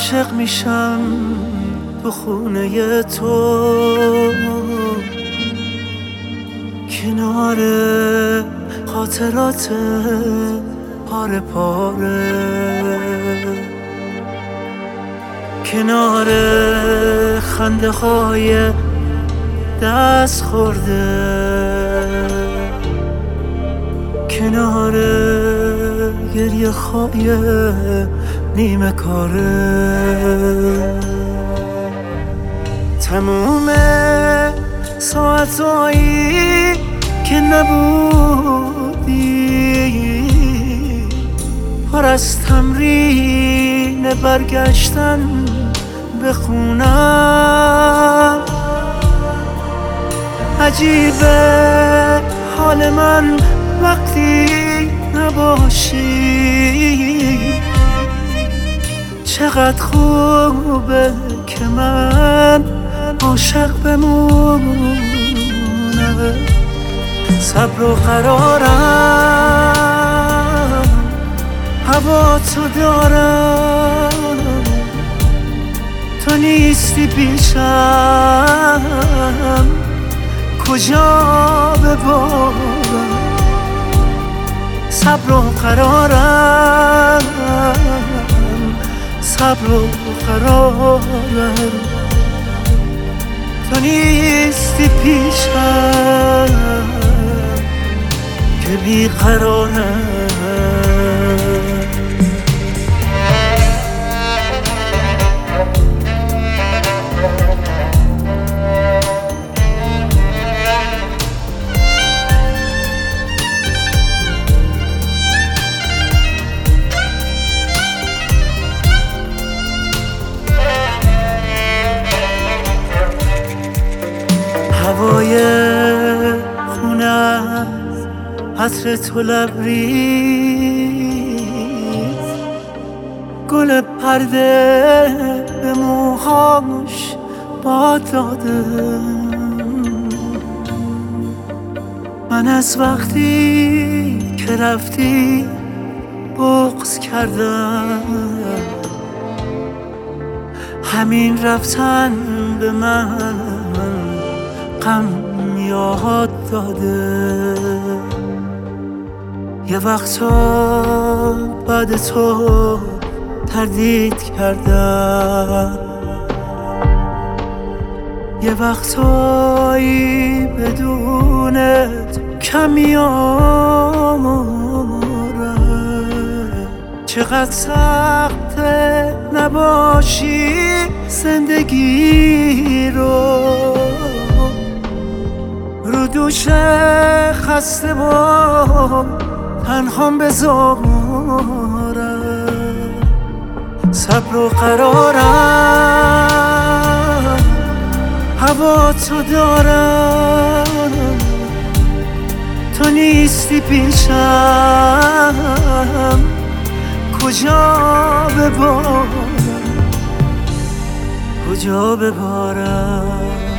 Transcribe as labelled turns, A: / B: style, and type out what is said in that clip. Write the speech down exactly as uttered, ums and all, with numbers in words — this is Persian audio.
A: عاشق میشم تو خونه تو، کنار خاطرات پاره پاره، کنار خنده های دست خورده، کنار گریه های نیمه کاره. تموم ساعتایی که نبودی پر از تمرین برگشتن به خونم. عجیبه حال من وقتی نباشی، چقدر خوبه که من عاشق بمونم. صبر و قرارم هوا تو دارم، تو نیستی پیشم کجا ببارم. صبر و قرارم، صبر و قرارم، تو نیستی پیشم که بیقرارم. هوای خونه عطر تو لبریز، گل پرده به موهاش باد داده. من از وقتی که رفتی بغض کردم، همین رفتن به من غم یاد داده. یه وقتا بعد تو تردید کردم، یه وقتایی بدون کم میارم. چقدر سخته نباشی زندگی رو، رو دوش خسته و تنهام بذارم. صبر و قرارم هوا تو دارم، تو نیستی پیشم کجا ببارم، کجا ببارم.